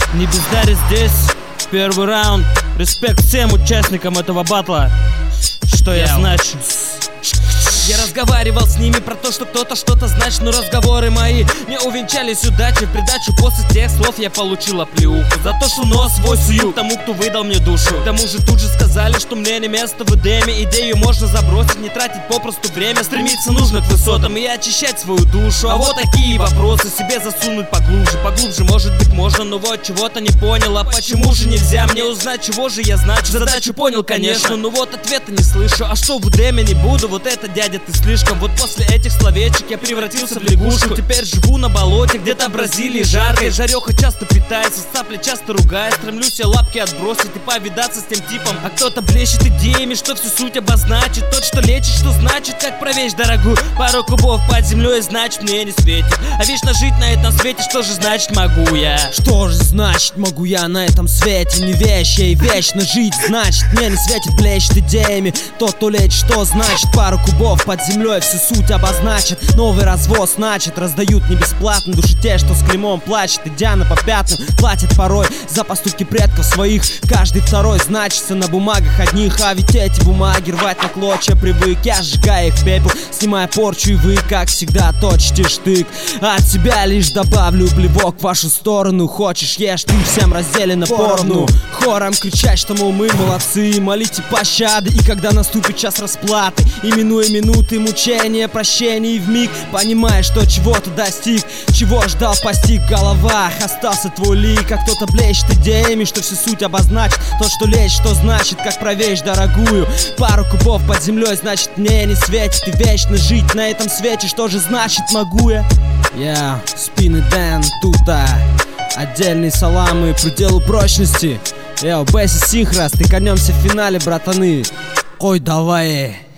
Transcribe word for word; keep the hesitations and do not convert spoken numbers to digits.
Не бездарь здесь, первый раунд. Респект всем участникам этого батла. Что я значу? Я разговаривал с ними про то, что кто-то что-то значит, но разговоры мои не увенчались удачей. В придачу после тех слов я получила плюху за то, что нос свой сую тому, кто выдал мне душу. К тому же тут же сказали, что мне не место в Эдеме. Идею можно забросить, не тратить попросту время. Стремиться нужно к высотам и очищать свою душу. А вот такие вопросы себе засунуть поглубже. Поглубже, может быть, можно, но вот чего-то не понял. А почему же нельзя мне узнать, чего же я значу? Задачу понял, конечно, но вот ответа не слышу. А что в Эдеме не буду, вот это, дядя, ты слишком. Вот после этих словечек я превратился в лягушку. Теперь живу на болоте, где-то в Бразилии жарко. Жареха часто питается, цапля часто ругает. Стремлюсь я лапки отбросить и повидаться с тем типом. А кто-то блещет идеями, что всю суть обозначит. Тот, что лечит, что значит, как про вещь дорогую. Пару кубов под землей, значит, мне не светит. А вечно жить на этом свете, что же значит могу я? Что же значит могу я на этом свете? Не вещь, ей вечно жить, значит, мне не светит, блещет идеями. Тот, кто лечит, что значит, пару кубов под землей всю суть обозначит. Новый развоз, значит, раздают не бесплатно души те, что с клеймом плачет, идя на попятную. Платят порой за поступки предков своих. Каждый второй значится на бумагах одних. А ведь эти бумаги рвать на клочья привык. Я сжигаю их в пепел, снимая порчу, и вы, как всегда, точите штык. От себя лишь добавлю блевок в вашу сторону. Хочешь, ешь, ты всем разделено поровну. Хором кричать, что, мол, мы молодцы, молите пощады. И когда наступит час расплаты, именуя минуты мучения, прощения, и вмиг понимаешь, что чего-то достиг, чего ждал, постиг в головах. Остался твой лик, а кто-то блещет идеями, что всю суть обозначит. Тот, что лечит, что значит, как про вещь дорогую. Пару кубов под землей, значит, мне не светит. И вечно жить на этом свете, что же значит могу я? Я, спины Дэн, тута. Отдельные саламы, пределу прочности. Йоу, Бесси Синхрас, ты конемся в финале, братаны. Ой, давай.